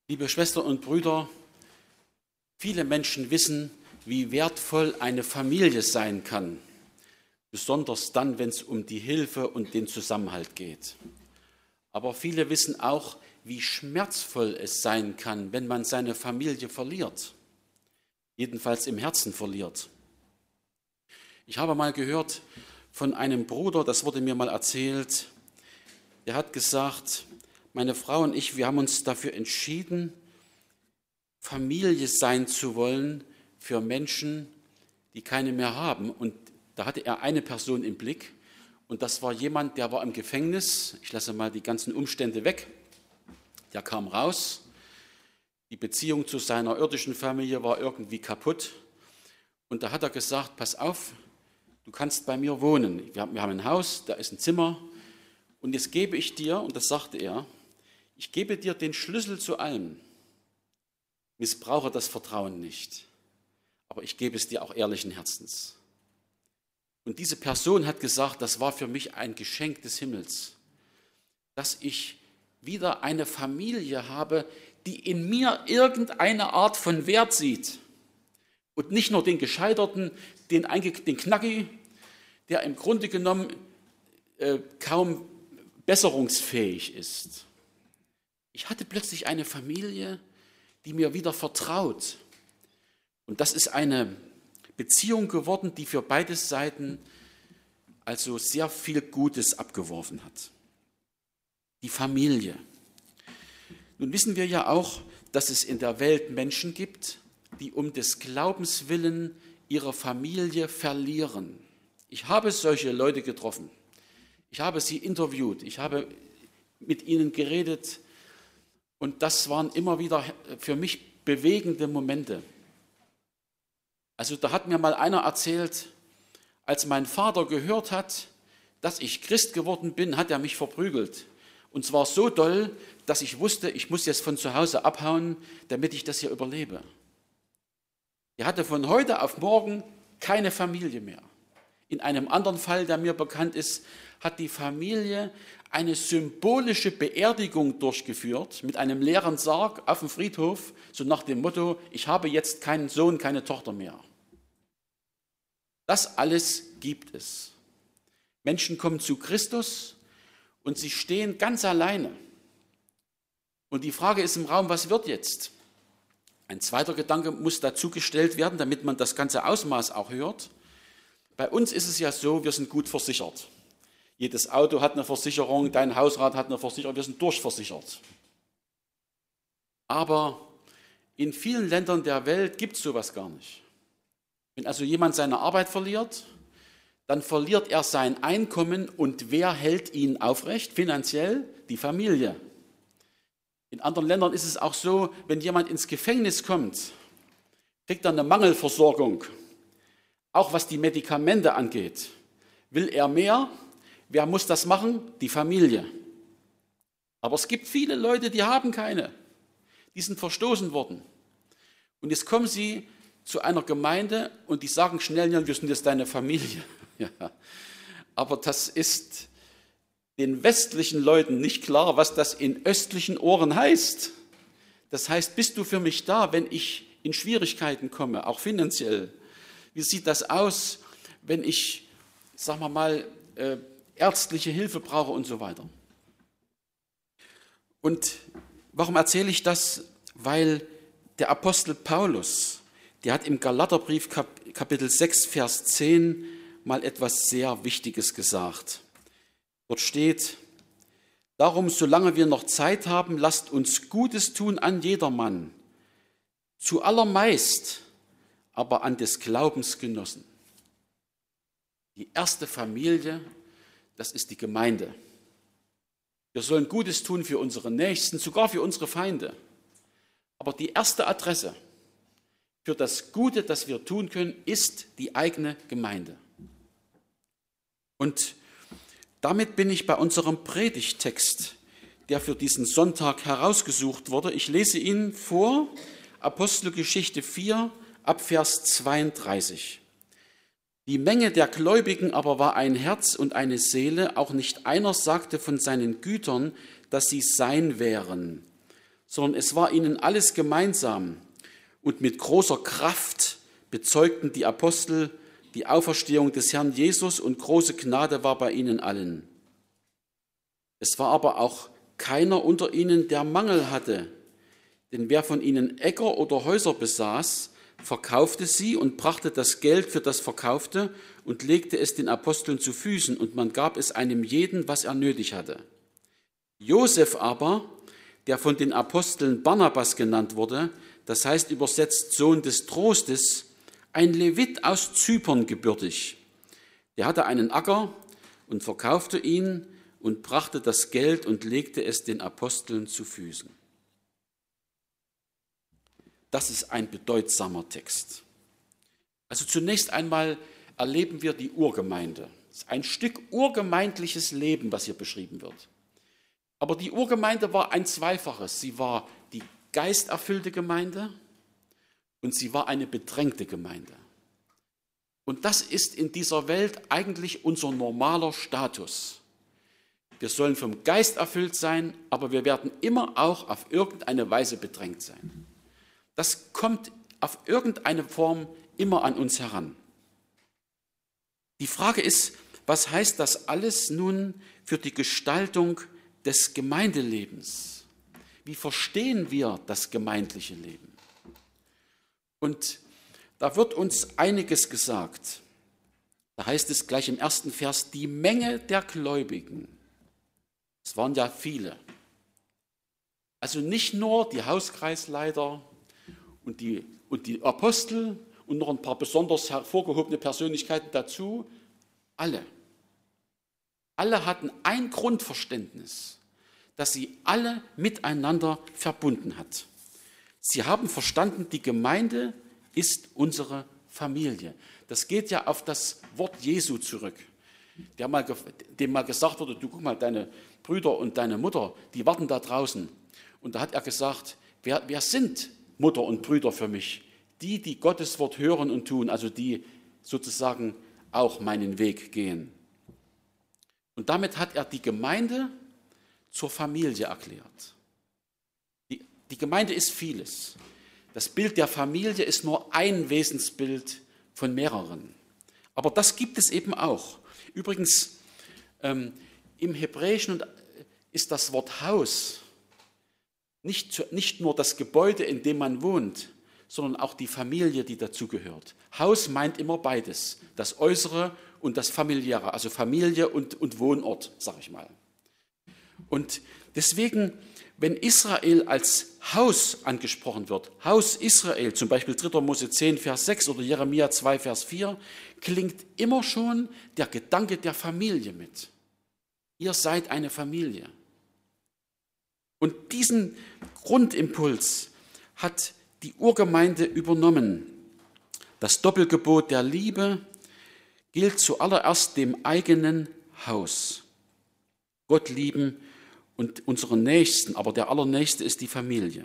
Liebe Schwestern und Brüder, viele Menschen wissen, wie wertvoll eine Familie sein kann, besonders dann, wenn es um die Hilfe und den Zusammenhalt geht. Aber viele wissen auch, wie schmerzvoll es sein kann, wenn man seine Familie verliert, jedenfalls im Herzen verliert. Ich habe mal gehört von einem Bruder, das wurde mir mal erzählt, der hat gesagt, meine Frau und ich, wir haben uns dafür entschieden, Familie sein zu wollen für Menschen, die keine mehr haben. Und da hatte er eine Person im Blick und das war jemand, der war im Gefängnis. Ich lasse mal die ganzen Umstände weg. Der kam raus. Die Beziehung zu seiner irdischen Familie war irgendwie kaputt. Und da hat er gesagt, pass auf, du kannst bei mir wohnen. Wir haben ein Haus, da ist ein Zimmer. Und jetzt gebe ich dir, und das sagte er, ich gebe dir den Schlüssel zu allem. Missbrauche das Vertrauen nicht. Aber ich gebe es dir auch ehrlichen Herzens. Und diese Person hat gesagt, das war für mich ein Geschenk des Himmels, dass ich wieder eine Familie habe, die in mir irgendeine Art von Wert sieht. Und nicht nur den Gescheiterten, den Knacki, der im Grunde genommen kaum besserungsfähig ist. Ich hatte plötzlich eine Familie, die mir wieder vertraut. Und das ist eine Beziehung geworden, die für beide Seiten also sehr viel Gutes abgeworfen hat. Die Familie. Nun wissen wir ja auch, dass es in der Welt Menschen gibt, die um des Glaubens willen ihre Familie verlieren. Ich habe solche Leute getroffen. Ich habe sie interviewt. Ich habe mit ihnen geredet. Und das waren immer wieder für mich bewegende Momente. Also da hat mir mal einer erzählt, als mein Vater gehört hat, dass ich Christ geworden bin, hat er mich verprügelt. Und zwar so doll, dass ich wusste, ich muss jetzt von zu Hause abhauen, damit ich das hier überlebe. Er hatte von heute auf morgen keine Familie mehr. In einem anderen Fall, der mir bekannt ist, hat die Familie eine symbolische Beerdigung durchgeführt mit einem leeren Sarg auf dem Friedhof, so nach dem Motto, ich habe jetzt keinen Sohn, keine Tochter mehr. Das alles gibt es. Menschen kommen zu Christus und sie stehen ganz alleine. Und die Frage ist im Raum, was wird jetzt? Ein zweiter Gedanke muss dazu gestellt werden, damit man das ganze Ausmaß auch hört. Bei uns ist es ja so, wir sind gut versichert. Jedes Auto hat eine Versicherung, dein Hausrat hat eine Versicherung, wir sind durchversichert. Aber in vielen Ländern der Welt gibt es sowas gar nicht. Wenn also jemand seine Arbeit verliert, dann verliert er sein Einkommen und wer hält ihn aufrecht finanziell? Die Familie. In anderen Ländern ist es auch so, wenn jemand ins Gefängnis kommt, kriegt er eine Mangelversorgung, auch was die Medikamente angeht. Will er mehr? Wer muss das machen? Die Familie. Aber es gibt viele Leute, die haben keine. Die sind verstoßen worden. Und jetzt kommen sie zu einer Gemeinde und die sagen schnell, ja, wir sind jetzt deine Familie. Ja. Aber das ist den westlichen Leuten nicht klar, was das in östlichen Ohren heißt. Das heißt, bist du für mich da, wenn ich in Schwierigkeiten komme, auch finanziell? Wie sieht das aus, wenn ich, sagen wir mal, ärztliche Hilfe brauche und so weiter? Und warum erzähle ich das? Weil der Apostel Paulus, der hat im Galaterbrief Kapitel 6, Vers 10 mal etwas sehr Wichtiges gesagt. Dort steht, darum, solange wir noch Zeit haben, lasst uns Gutes tun an jedermann, zuallermeist aber an des Glaubens Genossen. Die erste Familie, das ist die Gemeinde. Wir sollen Gutes tun für unsere Nächsten, sogar für unsere Feinde. Aber die erste Adresse für das Gute, das wir tun können, ist die eigene Gemeinde. Und damit bin ich bei unserem Predigttext, der für diesen Sonntag herausgesucht wurde. Ich lese ihn vor, Apostelgeschichte 4, ab Vers 32. Die Menge der Gläubigen aber war ein Herz und eine Seele, auch nicht einer sagte von seinen Gütern, dass sie sein wären, sondern es war ihnen alles gemeinsam. Und mit großer Kraft bezeugten die Apostel die Auferstehung des Herrn Jesus und große Gnade war bei ihnen allen. Es war aber auch keiner unter ihnen, der Mangel hatte. Denn wer von ihnen Äcker oder Häuser besaß, verkaufte sie und brachte das Geld für das Verkaufte und legte es den Aposteln zu Füßen und man gab es einem jeden, was er nötig hatte. Josef aber, der von den Aposteln Barnabas genannt wurde, das heißt übersetzt Sohn des Trostes, ein Levit aus Zypern gebürtig. Der hatte einen Acker und verkaufte ihn und brachte das Geld und legte es den Aposteln zu Füßen. Das ist ein bedeutsamer Text. Also zunächst einmal erleben wir die Urgemeinde. Es ist ein Stück urgemeindliches Leben, was hier beschrieben wird. Aber die Urgemeinde war ein Zweifaches. Sie war die geisterfüllte Gemeinde und sie war eine bedrängte Gemeinde. Und das ist in dieser Welt eigentlich unser normaler Status. Wir sollen vom Geist erfüllt sein, aber wir werden immer auch auf irgendeine Weise bedrängt sein. Das kommt auf irgendeine Form immer an uns heran. Die Frage ist, was heißt das alles nun für die Gestaltung des Gemeindelebens? Wie verstehen wir das gemeindliche Leben? Und da wird uns einiges gesagt. Da heißt es gleich im ersten Vers, die Menge der Gläubigen. Es waren ja viele. Also nicht nur die Hauskreisleiter und die Apostel und noch ein paar besonders hervorgehobene Persönlichkeiten dazu. Alle. Alle hatten ein Grundverständnis, das sie alle miteinander verbunden hat. Sie haben verstanden, die Gemeinde ist unsere Familie. Das geht ja auf das Wort Jesu zurück, dem mal gesagt wurde, du guck mal, deine Brüder und deine Mutter, die warten da draußen. Und da hat er gesagt, wer sind Mutter und Brüder für mich? Die Gottes Wort hören und tun, also die sozusagen auch meinen Weg gehen. Und damit hat er die Gemeinde zur Familie erklärt. Die Gemeinde ist vieles. Das Bild der Familie ist nur ein Wesensbild von mehreren. Aber das gibt es eben auch. Übrigens, im Hebräischen ist das Wort Haus nicht nur das Gebäude, in dem man wohnt, sondern auch die Familie, die dazugehört. Haus meint immer beides, das Äußere und das Familiäre, also Familie und Wohnort, sage ich mal. Und deswegen, wenn Israel als Haus angesprochen wird, Haus Israel, zum Beispiel 3. Mose 10, Vers 6 oder Jeremia 2, Vers 4, klingt immer schon der Gedanke der Familie mit. Ihr seid eine Familie. Und diesen Grundimpuls hat die Urgemeinde übernommen. Das Doppelgebot der Liebe gilt zuallererst dem eigenen Haus. Gott lieben und unseren Nächsten, aber der Allernächste ist die Familie.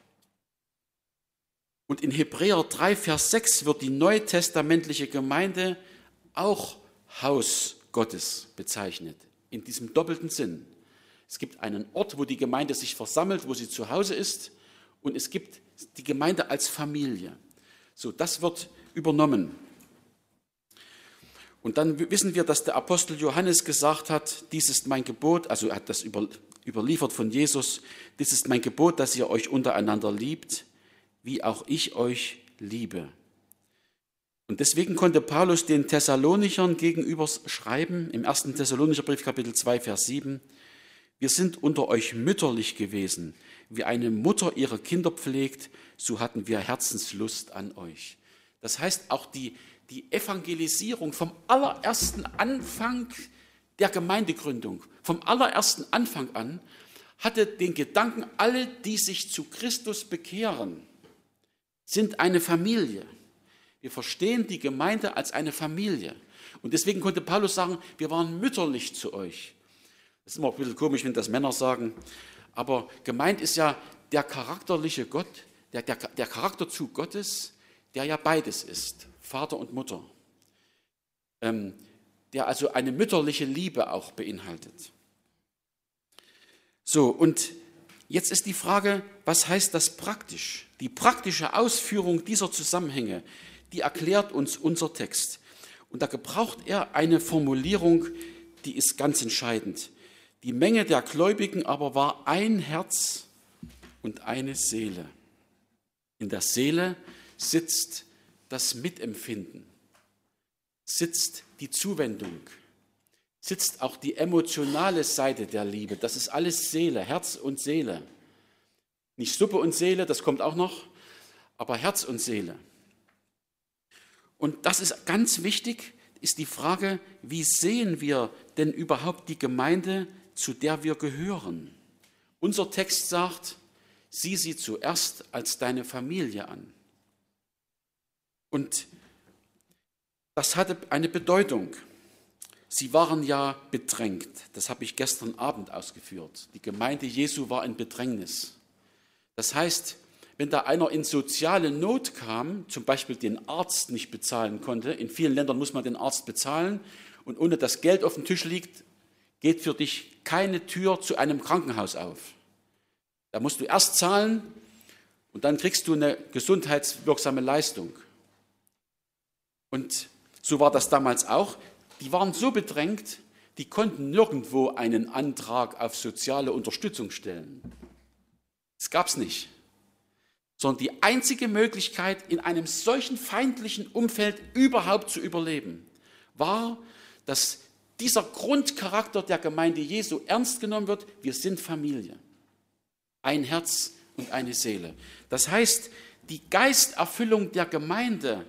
Und in Hebräer 3, Vers 6 wird die neutestamentliche Gemeinde auch Haus Gottes bezeichnet, in diesem doppelten Sinn. Es gibt einen Ort, wo die Gemeinde sich versammelt, wo sie zu Hause ist, und es gibt die Gemeinde als Familie. So, das wird übernommen. Und dann wissen wir, dass der Apostel Johannes gesagt hat, dies ist mein Gebot, also er hat das überliefert von Jesus, dies ist mein Gebot, dass ihr euch untereinander liebt, wie auch ich euch liebe. Und deswegen konnte Paulus den Thessalonichern gegenüber schreiben, im 1. Thessalonicher Brief, Kapitel 2, Vers 7, wir sind unter euch mütterlich gewesen, wie eine Mutter ihre Kinder pflegt, so hatten wir Herzenslust an euch. Das heißt, auch die Evangelisierung vom allerersten Anfang der Gemeindegründung, vom allerersten Anfang an, hatte den Gedanken, alle, die sich zu Christus bekehren, sind eine Familie. Wir verstehen die Gemeinde als eine Familie. Und deswegen konnte Paulus sagen, wir waren mütterlich zu euch. Das ist immer ein bisschen komisch, wenn das Männer sagen, aber gemeint ist ja der charakterliche Gott, der Charakterzug Gottes, der ja beides ist, Vater und Mutter, der also eine mütterliche Liebe auch beinhaltet. So, und jetzt ist die Frage, was heißt das praktisch? Die praktische Ausführung dieser Zusammenhänge, die erklärt uns unser Text. Und da gebraucht er eine Formulierung, die ist ganz entscheidend. Die Menge der Gläubigen aber war ein Herz und eine Seele. In der Seele sitzt das Mitempfinden, sitzt die Zuwendung, sitzt auch die emotionale Seite der Liebe. Das ist alles Seele, Herz und Seele. Nicht Suppe und Seele, das kommt auch noch, aber Herz und Seele. Und das ist ganz wichtig, ist die Frage, wie sehen wir denn überhaupt die Gemeinde, zu der wir gehören? Unser Text sagt, sieh sie zuerst als deine Familie an. Und das hatte eine Bedeutung. Sie waren ja bedrängt. Das habe ich gestern Abend ausgeführt. Die Gemeinde Jesu war in Bedrängnis. Das heißt, wenn da einer in soziale Not kam, zum Beispiel den Arzt nicht bezahlen konnte, in vielen Ländern muss man den Arzt bezahlen und ohne dass Geld auf dem Tisch liegt, geht für dich keine Tür zu einem Krankenhaus auf. Da musst du erst zahlen und dann kriegst du eine gesundheitswirksame Leistung. Und so war das damals auch. Die waren so bedrängt, die konnten nirgendwo einen Antrag auf soziale Unterstützung stellen. Das gab es nicht. Sondern die einzige Möglichkeit, in einem solchen feindlichen Umfeld überhaupt zu überleben, war, dass dieser Grundcharakter der Gemeinde Jesu ernst genommen wird. Wir sind Familie. Ein Herz und eine Seele. Das heißt, die Geisterfüllung der Gemeinde,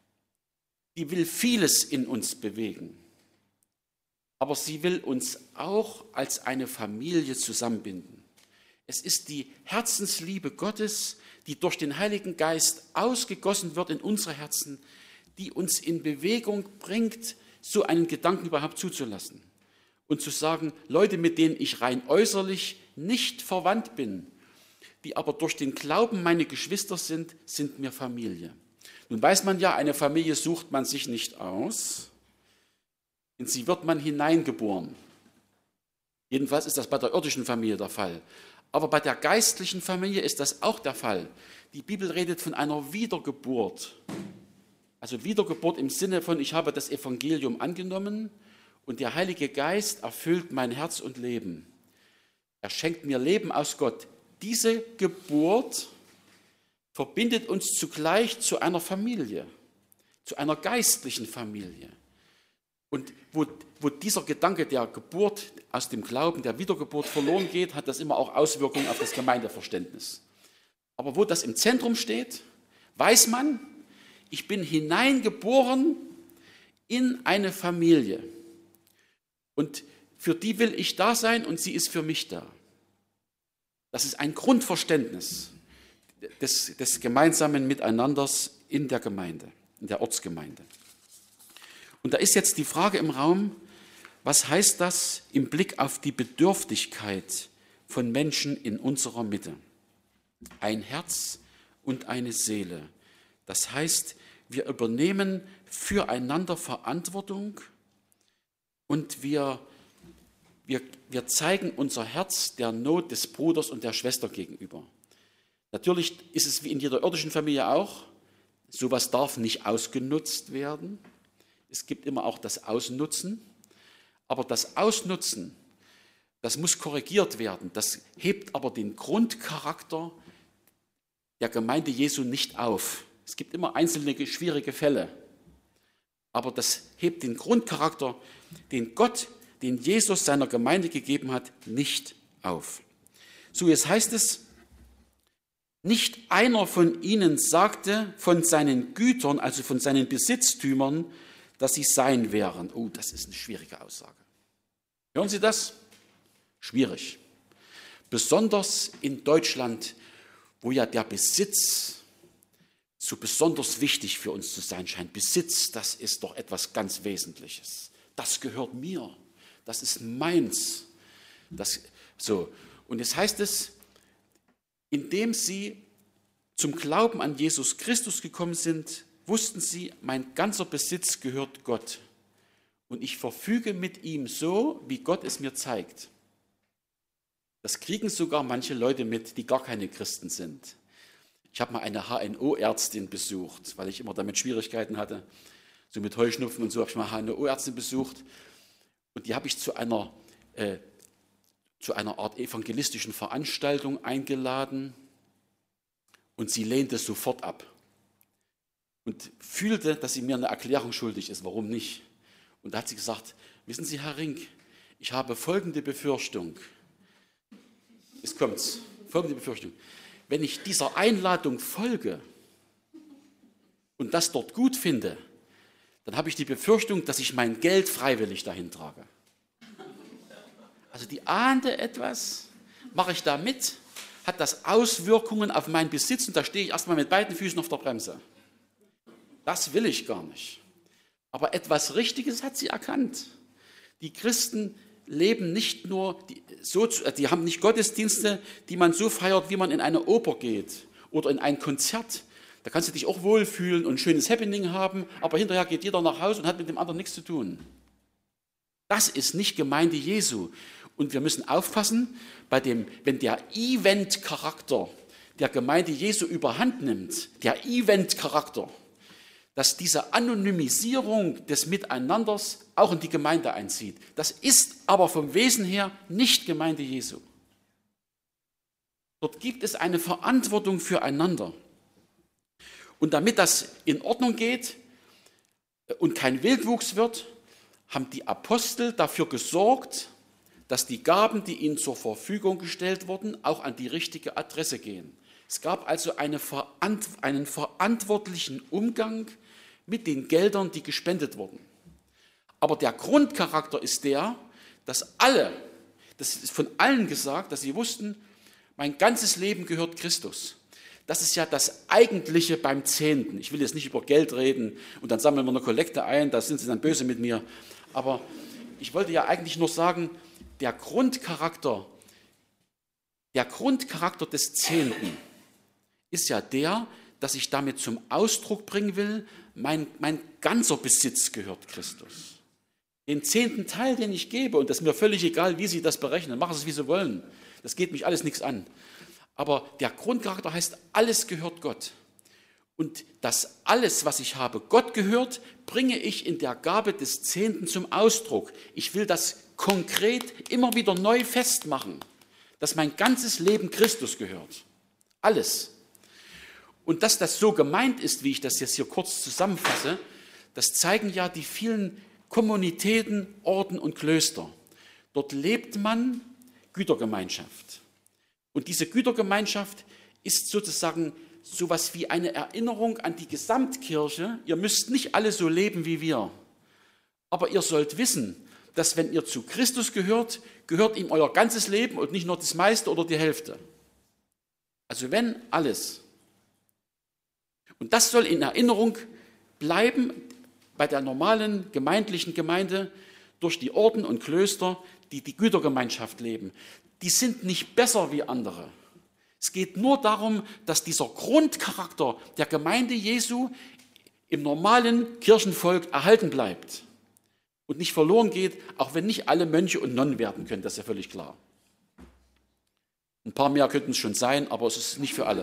die will vieles in uns bewegen. Aber sie will uns auch als eine Familie zusammenbinden. Es ist die Herzensliebe Gottes, die durch den Heiligen Geist ausgegossen wird in unsere Herzen, die uns in Bewegung bringt, so einen Gedanken überhaupt zuzulassen. Und zu sagen, Leute, mit denen ich rein äußerlich nicht verwandt bin, die aber durch den Glauben meine Geschwister sind, sind mir Familie. Nun weiß man ja, eine Familie sucht man sich nicht aus, in sie wird man hineingeboren. Jedenfalls ist das bei der irdischen Familie der Fall. Aber bei der geistlichen Familie ist das auch der Fall. Die Bibel redet von einer Wiedergeburt. Also Wiedergeburt im Sinne von, ich habe das Evangelium angenommen und der Heilige Geist erfüllt mein Herz und Leben. Er schenkt mir Leben aus Gott. Diese Geburt verbindet uns zugleich zu einer Familie, zu einer geistlichen Familie. Und wo dieser Gedanke der Geburt aus dem Glauben, der Wiedergeburt verloren geht, hat das immer auch Auswirkungen auf das Gemeindeverständnis. Aber wo das im Zentrum steht, weiß man, ich bin hineingeboren in eine Familie. Und für die will ich da sein und sie ist für mich da. Das ist ein Grundverständnis des gemeinsamen Miteinanders in der Gemeinde, in der Ortsgemeinde. Und da ist jetzt die Frage im Raum, was heißt das im Blick auf die Bedürftigkeit von Menschen in unserer Mitte? Ein Herz und eine Seele. Das heißt, wir übernehmen füreinander Verantwortung und wir zeigen unser Herz der Not des Bruders und der Schwester gegenüber. Natürlich ist es wie in jeder irdischen Familie auch, sowas darf nicht ausgenutzt werden. Es gibt immer auch das Ausnutzen, aber das Ausnutzen, das muss korrigiert werden. Das hebt aber den Grundcharakter der Gemeinde Jesu nicht auf. Es gibt immer einzelne schwierige Fälle, aber das hebt den Grundcharakter, den Gott, den Jesus seiner Gemeinde gegeben hat, nicht auf. So, jetzt heißt es, nicht einer von ihnen sagte von seinen Gütern, also von seinen Besitztümern, dass sie sein wären. Oh, das ist eine schwierige Aussage. Hören Sie das? Schwierig. Besonders in Deutschland, wo ja der Besitz so besonders wichtig für uns zu sein scheint. Besitz, das ist doch etwas ganz Wesentliches. Das gehört mir. Das ist meins. Und jetzt heißt es, indem sie zum Glauben an Jesus Christus gekommen sind, wussten sie, mein ganzer Besitz gehört Gott. Und ich verfüge mit ihm so, wie Gott es mir zeigt. Das kriegen sogar manche Leute mit, die gar keine Christen sind. Ich habe mal eine HNO-Ärztin besucht, weil ich immer damit Schwierigkeiten hatte. So mit Heuschnupfen und so habe ich mal eine HNO-Ärztin besucht. Und die habe ich zu einer Art evangelistischen Veranstaltung eingeladen. Und sie lehnte sofort ab. Und fühlte, dass sie mir eine Erklärung schuldig ist. Warum nicht? Und da hat sie gesagt, wissen Sie, Herr Rink, ich habe folgende Befürchtung. Jetzt kommt's. Folgende Befürchtung. Wenn ich dieser Einladung folge und das dort gut finde, dann habe ich die Befürchtung, dass ich mein Geld freiwillig dahin trage. Also die ahnte etwas, mache ich da mit, hat das Auswirkungen auf meinen Besitz und da stehe ich erstmal mit beiden Füßen auf der Bremse. Das will ich gar nicht. Aber etwas Richtiges hat sie erkannt. Die Christen leben nicht nur, die haben nicht Gottesdienste, die man so feiert, wie man in eine Oper geht oder in ein Konzert. Da kannst du dich auch wohlfühlen und ein schönes Happening haben, aber hinterher geht jeder nach Hause und hat mit dem anderen nichts zu tun. Das ist nicht Gemeinde Jesu. Und wir müssen aufpassen, wenn der Event-Charakter der Gemeinde Jesu überhand nimmt, der Event-Charakter, dass diese Anonymisierung des Miteinanders auch in die Gemeinde einzieht. Das ist aber vom Wesen her nicht Gemeinde Jesu. Dort gibt es eine Verantwortung füreinander. Und damit das in Ordnung geht und kein Wildwuchs wird, haben die Apostel dafür gesorgt, dass die Gaben, die ihnen zur Verfügung gestellt wurden, auch an die richtige Adresse gehen. Es gab also einen verantwortlichen Umgang mit den Geldern, die gespendet wurden. Aber der Grundcharakter ist der, dass das ist von allen gesagt, dass sie wussten, mein ganzes Leben gehört Christus. Das ist ja das Eigentliche beim Zehnten. Ich will jetzt nicht über Geld reden und dann sammeln wir eine Kollekte ein, da sind sie dann böse mit mir. Aber ich wollte ja eigentlich nur sagen, der Grundcharakter des Zehnten ist ja der, dass ich damit zum Ausdruck bringen will, mein ganzer Besitz gehört Christus. Den 10. Teil, den ich gebe, und das ist mir völlig egal, wie Sie das berechnen, machen Sie es, wie Sie wollen. Das geht mich alles nichts an. Aber der Grundcharakter heißt, alles gehört Gott. Und das alles, was ich habe, Gott gehört, bringe ich in der Gabe des 10. zum Ausdruck. Ich will das konkret immer wieder neu festmachen, dass mein ganzes Leben Christus gehört. Alles. Und dass das so gemeint ist, wie ich das jetzt hier kurz zusammenfasse, das zeigen ja die vielen Kommunitäten, Orden und Klöster. Dort lebt man Gütergemeinschaft. Und diese Gütergemeinschaft ist sozusagen sowas wie eine Erinnerung an die Gesamtkirche. Ihr müsst nicht alle so leben wie wir. Aber ihr sollt wissen, dass wenn ihr zu Christus gehört, gehört ihm euer ganzes Leben und nicht nur das meiste oder die Hälfte. Also wenn, alles. Und das soll in Erinnerung bleiben bei der normalen gemeindlichen Gemeinde durch die Orden und Klöster, die die Gütergemeinschaft leben. Die sind nicht besser wie andere. Es geht nur darum, dass dieser Grundcharakter der Gemeinde Jesu im normalen Kirchenvolk erhalten bleibt und nicht verloren geht, auch wenn nicht alle Mönche und Nonnen werden können, das ist ja völlig klar. Ein paar mehr könnten es schon sein, aber es ist nicht für alle.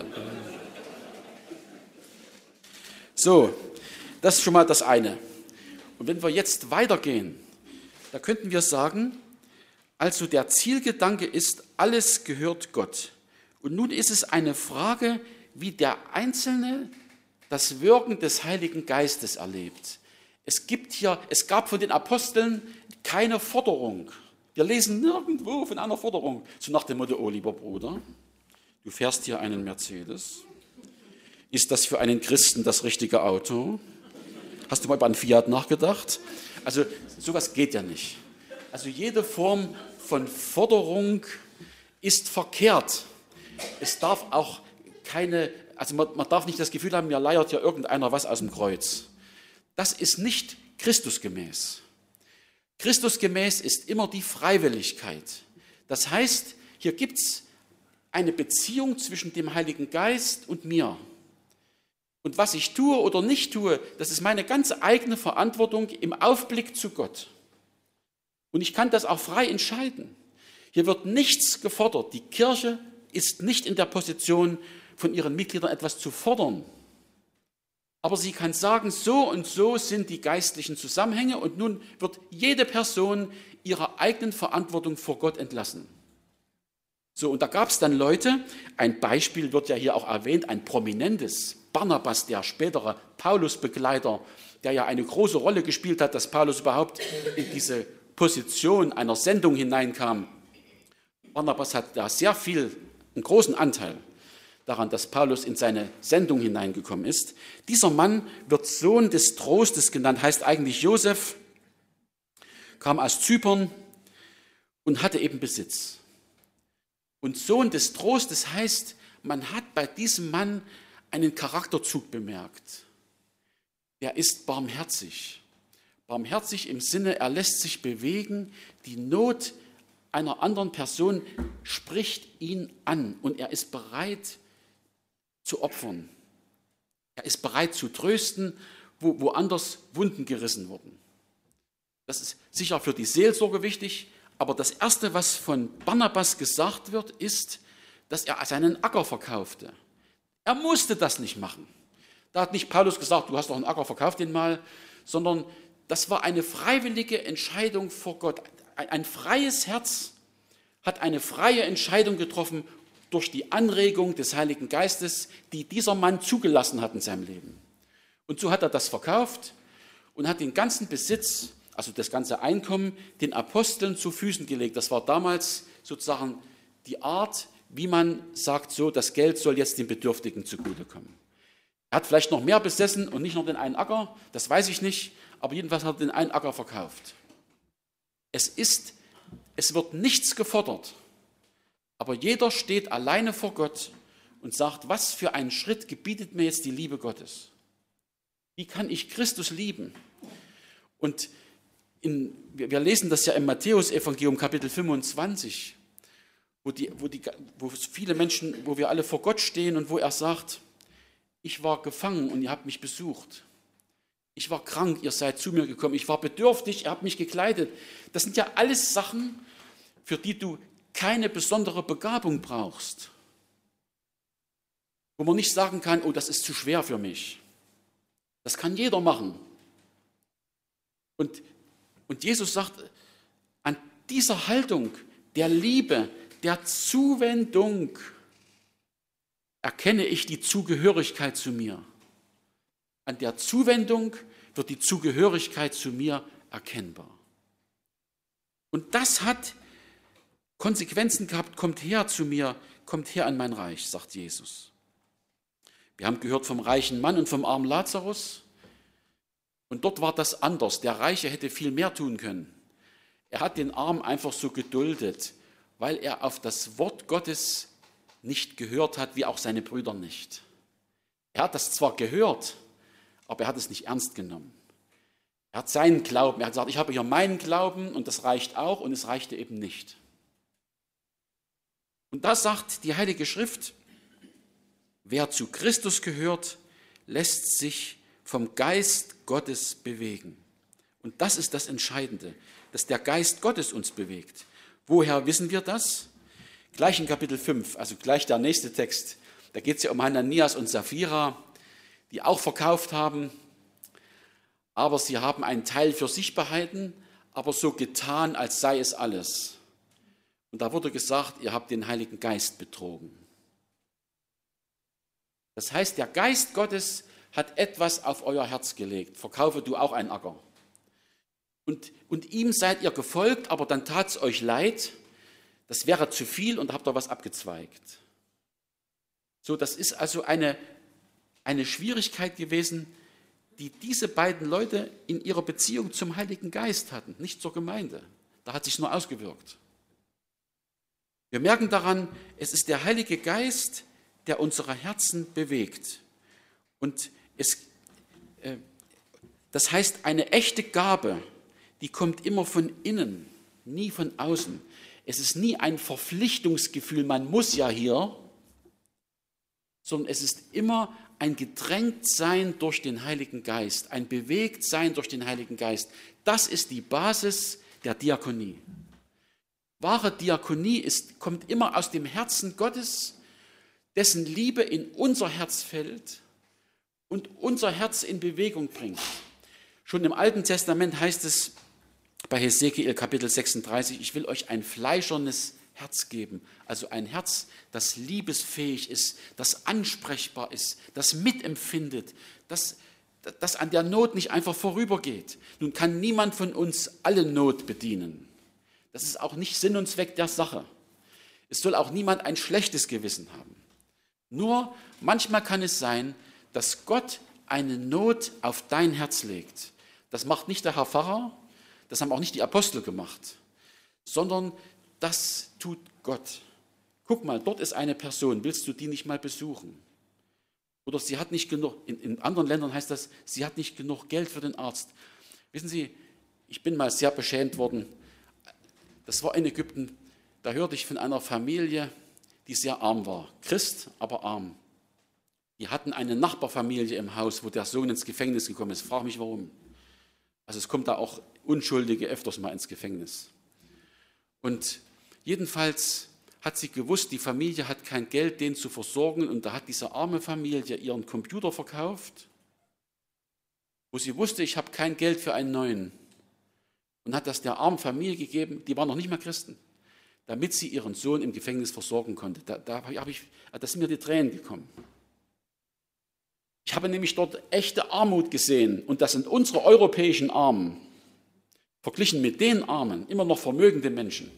So, das ist schon mal das eine. Und wenn wir jetzt weitergehen, da könnten wir sagen, also der Zielgedanke ist, alles gehört Gott. Und nun ist es eine Frage, wie der Einzelne das Wirken des Heiligen Geistes erlebt. Es gab von den Aposteln keine Forderung. Wir lesen nirgendwo von einer Forderung. So nach dem Motto, oh lieber Bruder, du fährst hier einen Mercedes. Ist das für einen Christen das richtige Auto? Hast du mal über einen Fiat nachgedacht? Also sowas geht ja nicht. Also jede Form von Forderung ist verkehrt. Es darf auch man darf nicht das Gefühl haben, mir leiert ja irgendeiner was aus dem Kreuz. Das ist nicht Christusgemäß. Christusgemäß ist immer die Freiwilligkeit. Das heißt, hier gibt es eine Beziehung zwischen dem Heiligen Geist und mir. Und was ich tue oder nicht tue, das ist meine ganz eigene Verantwortung im Aufblick zu Gott. Und ich kann das auch frei entscheiden. Hier wird nichts gefordert. Die Kirche ist nicht in der Position, von ihren Mitgliedern etwas zu fordern. Aber sie kann sagen, so und so sind die geistlichen Zusammenhänge und nun wird jede Person ihrer eigenen Verantwortung vor Gott entlassen. So, und da gab es dann Leute, ein Beispiel wird ja hier auch erwähnt, ein prominentes, Barnabas, der spätere Paulus-Begleiter, der ja eine große Rolle gespielt hat, dass Paulus überhaupt in diese Position einer Sendung hineinkam. Barnabas hat da einen großen Anteil daran, dass Paulus in seine Sendung hineingekommen ist. Dieser Mann wird Sohn des Trostes genannt, heißt eigentlich Josef, kam aus Zypern und hatte eben Besitz. Und Sohn des Trostes heißt, man hat bei diesem Mann einen Charakterzug bemerkt. Er ist barmherzig. Barmherzig im Sinne, er lässt sich bewegen, die Not einer anderen Person spricht ihn an und er ist bereit zu opfern. Er ist bereit zu trösten, wo anders Wunden gerissen wurden. Das ist sicher für die Seelsorge wichtig, aber das Erste, was von Barnabas gesagt wird, ist, dass er seinen Acker verkaufte. Er musste das nicht machen. Da hat nicht Paulus gesagt, du hast doch einen Acker, verkauf den mal, sondern das war eine freiwillige Entscheidung vor Gott. Ein freies Herz hat eine freie Entscheidung getroffen durch die Anregung des Heiligen Geistes, die dieser Mann zugelassen hat in seinem Leben. Und so hat er das verkauft und hat den ganzen Besitz, also das ganze Einkommen, den Aposteln zu Füßen gelegt. Das war damals sozusagen die Art, wie man sagt, so, das Geld soll jetzt den Bedürftigen zugutekommen. Er hat vielleicht noch mehr besessen und nicht nur den einen Acker, das weiß ich nicht, aber jedenfalls hat er den einen Acker verkauft. Es wird nichts gefordert, aber jeder steht alleine vor Gott und sagt, was für einen Schritt gebietet mir jetzt die Liebe Gottes? Wie kann ich Christus lieben? Und wir lesen das ja im Matthäus-Evangelium, Kapitel 25, wo viele Menschen, wo wir alle vor Gott stehen und wo er sagt, ich war gefangen und ihr habt mich besucht. Ich war krank, ihr seid zu mir gekommen. Ich war bedürftig, ihr habt mich gekleidet. Das sind ja alles Sachen, für die du keine besondere Begabung brauchst. Wo man nicht sagen kann, oh, das ist zu schwer für mich. Das kann jeder machen. Und Jesus sagt, an dieser Haltung der Liebe, der Zuwendung, erkenne ich die Zugehörigkeit zu mir. An der Zuwendung wird die Zugehörigkeit zu mir erkennbar. Und das hat Konsequenzen gehabt, kommt her zu mir, kommt her an mein Reich, sagt Jesus. Wir haben gehört vom reichen Mann und vom armen Lazarus. Und dort war das anders. Der Reiche hätte viel mehr tun können. Er hat den Armen einfach so geduldet, weil er auf das Wort Gottes nicht gehört hat, wie auch seine Brüder nicht. Er hat das zwar gehört, aber er hat es nicht ernst genommen. Er hat seinen Glauben, er hat gesagt, ich habe hier meinen Glauben und das reicht auch und es reichte eben nicht. Und da sagt die Heilige Schrift, wer zu Christus gehört, lässt sich vom Geist Gottes bewegen. Und das ist das Entscheidende, dass der Geist Gottes uns bewegt. Woher wissen wir das? Gleich in Kapitel 5, also gleich der nächste Text, da geht es ja um Hananias und Sapphira, die auch verkauft haben, aber sie haben einen Teil für sich behalten, aber so getan, als sei es alles. Und da wurde gesagt, ihr habt den Heiligen Geist betrogen. Das heißt, der Geist Gottes hat etwas auf euer Herz gelegt. Verkaufe du auch einen Acker. Und ihm seid ihr gefolgt, aber dann tat es euch leid. Das wäre zu viel und habt ihr was abgezweigt. So, das ist also eine Schwierigkeit gewesen, die diese beiden Leute in ihrer Beziehung zum Heiligen Geist hatten, nicht zur Gemeinde. Da hat sich nur ausgewirkt. Wir merken daran, es ist der Heilige Geist, der unsere Herzen bewegt. Und das heißt, eine echte Gabe, die kommt immer von innen, nie von außen. Es ist nie ein Verpflichtungsgefühl, man muss ja hier, sondern es ist immer ein Gedrängtsein durch den Heiligen Geist, ein Bewegtsein durch den Heiligen Geist. Das ist die Basis der Diakonie. Wahre Diakonie kommt immer aus dem Herzen Gottes, dessen Liebe in unser Herz fällt und unser Herz in Bewegung bringt. Schon im Alten Testament heißt es bei Hesekiel Kapitel 36, ich will euch ein fleischernes Herz geben, also ein Herz, das liebesfähig ist, das ansprechbar ist, das mitempfindet, das an der Not nicht einfach vorübergeht. Nun kann niemand von uns alle Not bedienen. Das ist auch nicht Sinn und Zweck der Sache. Es soll auch niemand ein schlechtes Gewissen haben. Nur manchmal kann es sein, dass Gott eine Not auf dein Herz legt. Das macht nicht der Herr Pfarrer, das haben auch nicht die Apostel gemacht, sondern das tut Gott. Guck mal, dort ist eine Person, willst du die nicht mal besuchen? Oder sie hat nicht genug, in anderen Ländern heißt das, sie hat nicht genug Geld für den Arzt. Wissen Sie, ich bin mal sehr beschämt worden. Das war in Ägypten, da hörte ich von einer Familie, die sehr arm war. Christ, aber arm. Die hatten eine Nachbarfamilie im Haus, wo der Sohn ins Gefängnis gekommen ist. Frag mich warum. Also es kommt da auch Unschuldige öfters mal ins Gefängnis. Und jedenfalls hat sie gewusst, die Familie hat kein Geld, den zu versorgen. Und da hat diese arme Familie ihren Computer verkauft, wo sie wusste, ich habe kein Geld für einen neuen. Und hat das der armen Familie gegeben, die waren noch nicht mal Christen, damit sie ihren Sohn im Gefängnis versorgen konnte. Da sind mir die Tränen gekommen. Ich habe nämlich dort echte Armut gesehen. Und das sind unsere europäischen Armen, verglichen mit den Armen, immer noch vermögende Menschen.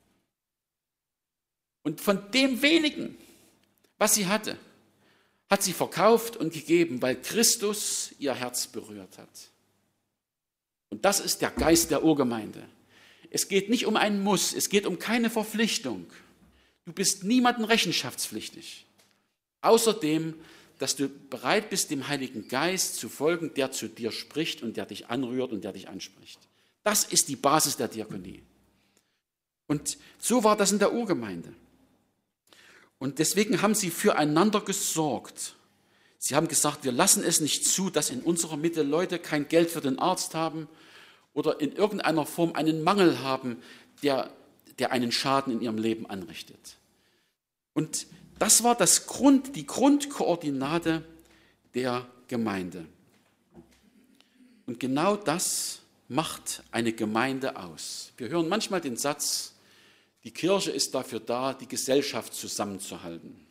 Und von dem wenigen, was sie hatte, hat sie verkauft und gegeben, weil Christus ihr Herz berührt hat. Und das ist der Geist der Urgemeinde. Es geht nicht um ein Muss, es geht um keine Verpflichtung. Du bist niemandem rechenschaftspflichtig. Außerdem, dass du bereit bist, dem Heiligen Geist zu folgen, der zu dir spricht und der dich anrührt und der dich anspricht. Das ist die Basis der Diakonie. Und so war das in der Urgemeinde. Und deswegen haben sie füreinander gesorgt. Sie haben gesagt, wir lassen es nicht zu, dass in unserer Mitte Leute kein Geld für den Arzt haben oder in irgendeiner Form einen Mangel haben, der einen Schaden in ihrem Leben anrichtet. Und das war die Grundkoordinate der Gemeinde. Und genau das macht eine Gemeinde aus. Wir hören manchmal den Satz, die Kirche ist dafür da, die Gesellschaft zusammenzuhalten.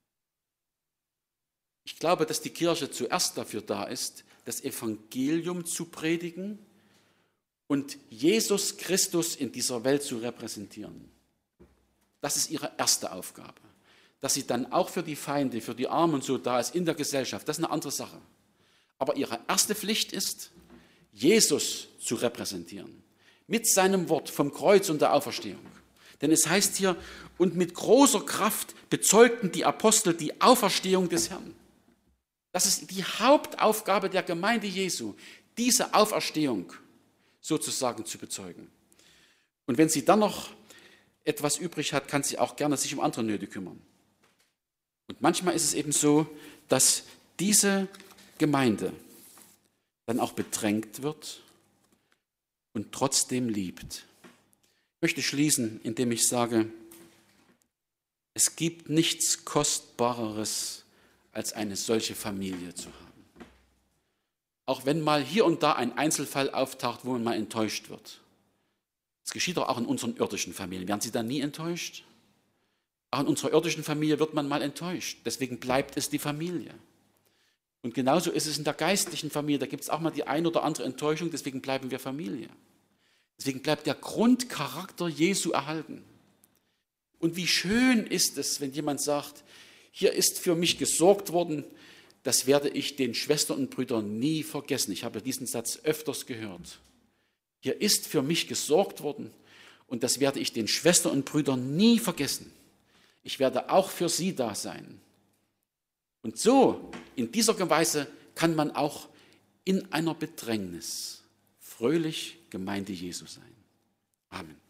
Ich glaube, dass die Kirche zuerst dafür da ist, das Evangelium zu predigen und Jesus Christus in dieser Welt zu repräsentieren. Das ist ihre erste Aufgabe. Dass sie dann auch für die Feinde, für die Armen und so da ist in der Gesellschaft, das ist eine andere Sache. Aber ihre erste Pflicht ist, Jesus zu repräsentieren. Mit seinem Wort vom Kreuz und der Auferstehung. Denn es heißt hier, und mit großer Kraft bezeugten die Apostel die Auferstehung des Herrn. Das ist die Hauptaufgabe der Gemeinde Jesu, diese Auferstehung sozusagen zu bezeugen. Und wenn sie dann noch etwas übrig hat, kann sie auch gerne sich um andere Nöte kümmern. Und manchmal ist es eben so, dass diese Gemeinde dann auch bedrängt wird und trotzdem liebt. Ich möchte schließen, indem ich sage, es gibt nichts Kostbareres, als eine solche Familie zu haben. Auch wenn mal hier und da ein Einzelfall auftaucht, wo man mal enttäuscht wird. Das geschieht doch auch in unseren irdischen Familien. Werden Sie da nie enttäuscht? Auch in unserer irdischen Familie wird man mal enttäuscht. Deswegen bleibt es die Familie. Und genauso ist es in der geistlichen Familie. Da gibt es auch mal die ein oder andere Enttäuschung, deswegen bleiben wir Familie. Deswegen bleibt der Grundcharakter Jesu erhalten. Und wie schön ist es, wenn jemand sagt, hier ist für mich gesorgt worden, das werde ich den Schwestern und Brüdern nie vergessen. Ich habe diesen Satz öfters gehört. Hier ist für mich gesorgt worden und das werde ich den Schwestern und Brüdern nie vergessen. Ich werde auch für sie da sein. Und so, in dieser Weise, kann man auch in einer Bedrängnis fröhlich Gemeinde Jesu sein. Amen.